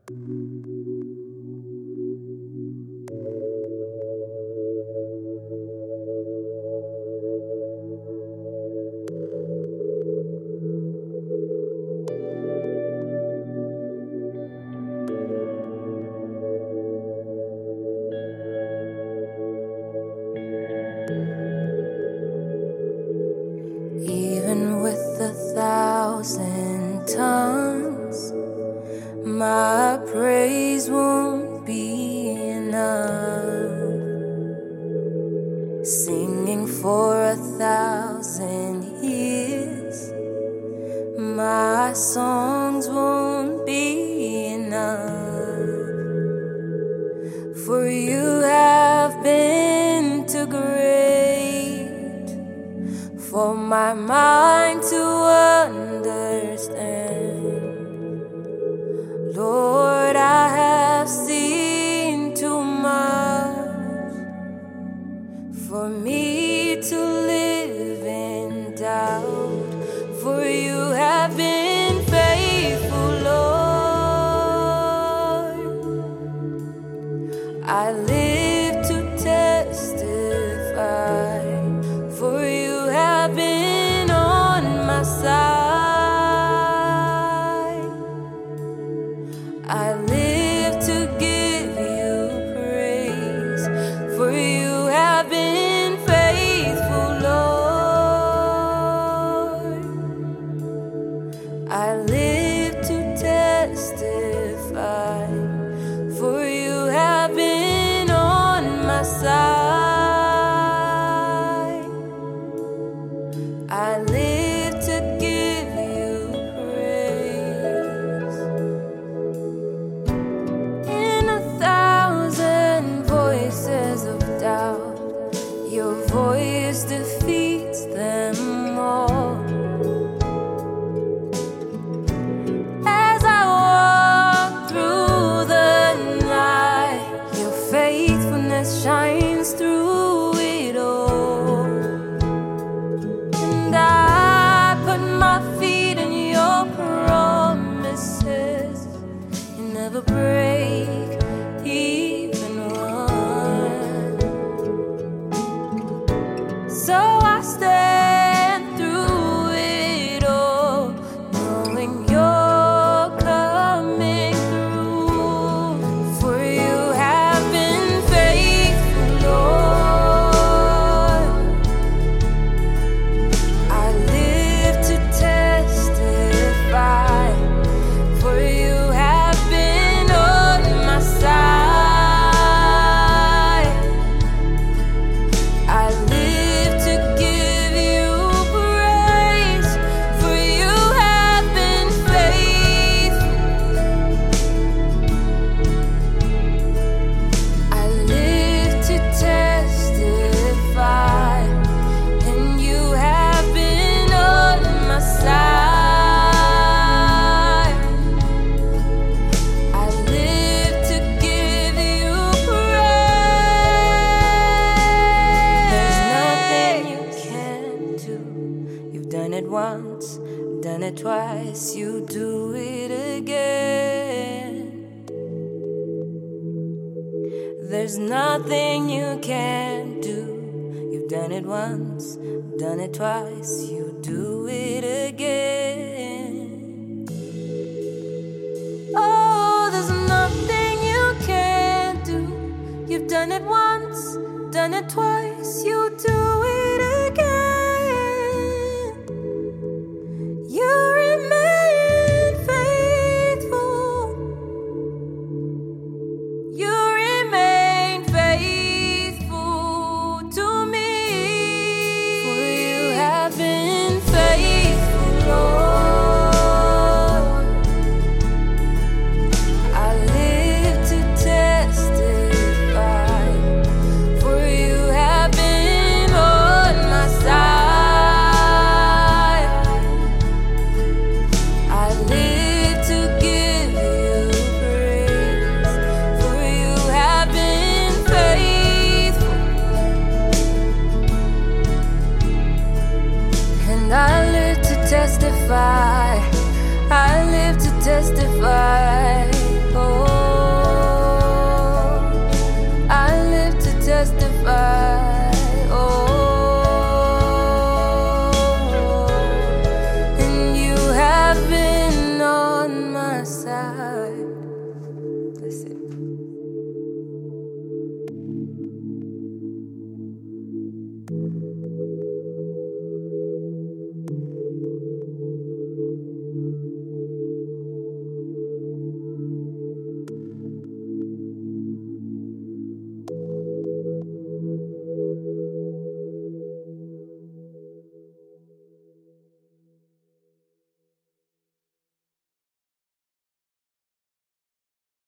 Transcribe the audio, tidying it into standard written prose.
Even with 1,000 tongues, my praise won't be enough. Singing for 1,000 years, my songs won't be enough. For you have been too great for my mind to understand. Lord, I have seen too much for me to live in doubt. For you have been faithful, Lord. I live to testify, for you have been on my side. I live to give you praise, for you have been faithful, Lord. I live to testify, for you have been on my side. I live to give you praise. In 1,000 voices of doubt, your voice defeats them all. As I walk through the night, your faithfulness shines through it all. And I put my feet in your promises. You never break even one. So I stand through it all, knowing you're coming through. For you have been faithful, Lord. I live to testify, for you have been on my side. I live to give you praise, for you have been faithful. I live to testify, and you have been on my side. I live to give you praise. There's nothing you can't do. You've done it once, done it twice, you do it again. There's nothing you can't do. You've done it once, done it twice, you do it again. Oh, there's nothing you can't do. You've done it once, done it twice, you do it again. You remain faithful. You remain faithful to me. For you have been faithful, Lord. I live to testify, for you have been on my side. I live to give you praise, for you have been faithful. And I live to testify, I live to testify. Oh.